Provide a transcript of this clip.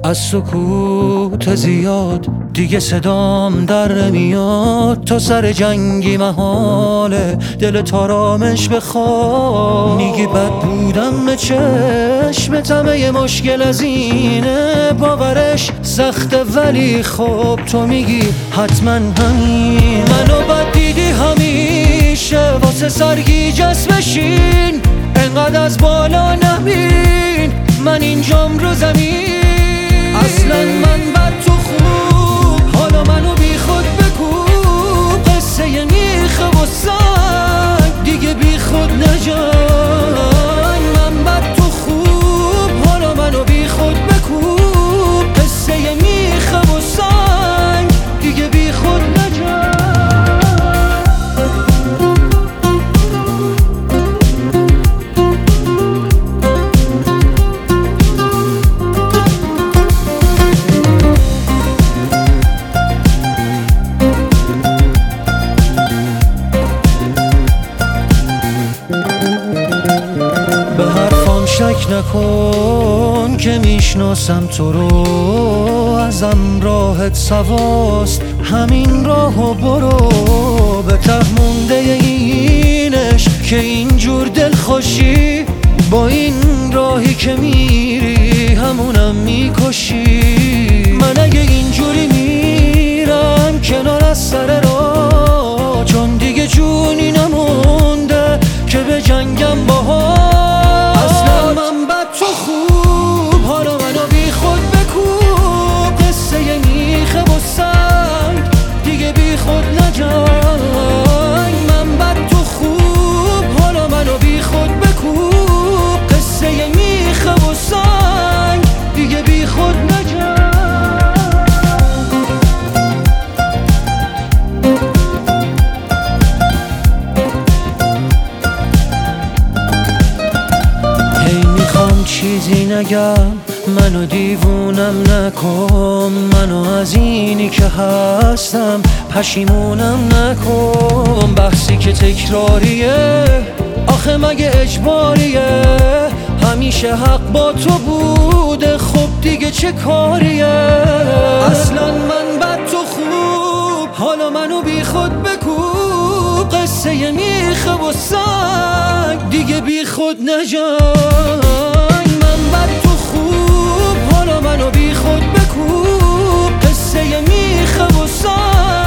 از سکوت زیاد دیگه صدام در نمیاد. تو سر جنگی محاله دلت آرامش بخواد. میگی بد بودم به چشمتم، یه مشکل از اینه باورش سخته، ولی خب تو میگی حتما همین. منو بد دیدی همیشه واسه سرگیجه بشین، انقدر از بالا نبین من اینجام رو زمین. اصلا من بر تو خوب، حالا منو بی خود بکوب. قصه میخه و سنگ دیگه بی خود نجای. من بر تو خوب، حالا منو بی خود بکوب. قصه میخه و سنگ دیگه بی خود نجای. به حرفام شک نکن که میشناسم تو رو، ازم راحت سواست همین راهو برو. به ته مونده اینش که اینجور دلخوشی، با این راهی که میری همونم میکشی. من اگه اینجوری میرم کنار از سر راه، چون دیگه جونی نمونده که به جنگم باها. اصلا من بد تو خوب، حالا منو بی خود بکوب. قصه میخه و سنگ دیگه بی خود نجای. من بد تو خوب، حالا منو بی خود بکوب. قصه میخه و سنگ دیگه بی خود نجای. چیزی نگم، منو دیوونم نکن. منو از اینی که هستم پشیمونم نکن. بحثی که تکراریه آخه مگه اجباریه؟ همیشه حق با تو بوده، خب دیگه چه کاریه؟ اصلا من بد تو خوب، حالا منو بی خود بکوب. قصه میخه و سنگ دیگه بی خود نجای. من بد تو خوب، حالا منو بی خود بکوب. قصه میخه و سنگ